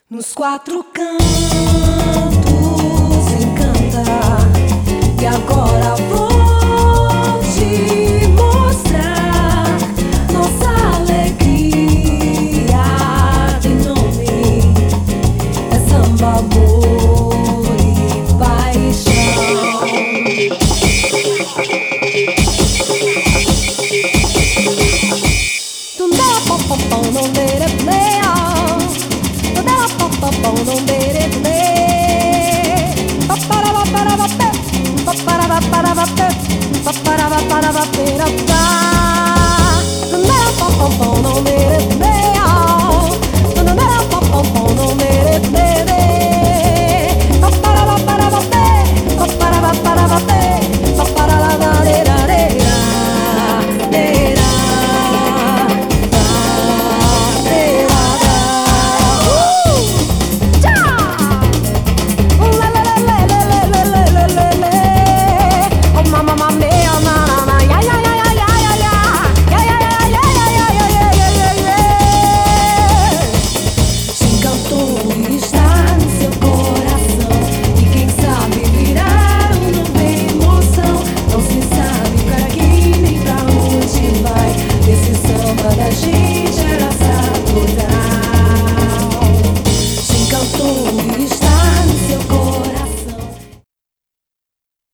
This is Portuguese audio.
Nos quatro cantos encanta, e agora vou te mostrar. Nossa alegria tem nome, é samba, amor e paixão. Não dere play, não dere play. Para para da gente era saudade.